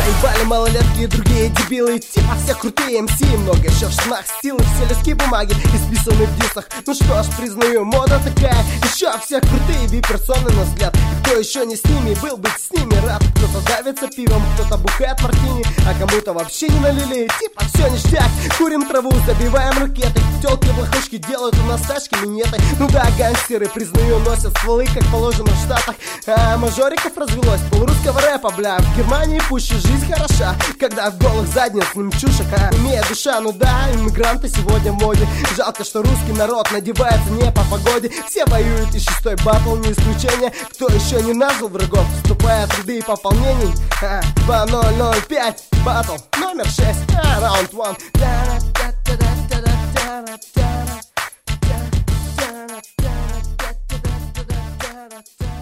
Ебали малолетки и другие дебилы, типа все крутые МС. Много еще в штанах стилы, все листки бумаги исписаны в дисах. Ну что ж, признаю, мода такая. Еще все крутые вип-персоны на взгляд. И кто еще не с ними, был быть с ними рад. Кто-то давится пивом, кто-то бухает мартини, а кому-то вообще не налили. Типа все ништяк, курим траву, забиваем ракеты. Телки в лохушки делают у нас тачки минеты. Ну да, гангстеры, признаю, носят стволы, как положено в Штатах. А мажориков развелось полурусского рэпа, бля. В Германии пуще жизнь хороша, когда в голых задниц немчушек, имея душа. Ну да, иммигранты сегодня в моде. Жалко, что русский народ надевается не по погоде. Все воюют, и шестой батл не исключение. Кто еще не нажил врагов, вступая в ряды пополнений. 2005, батл номер 6, раунд 1.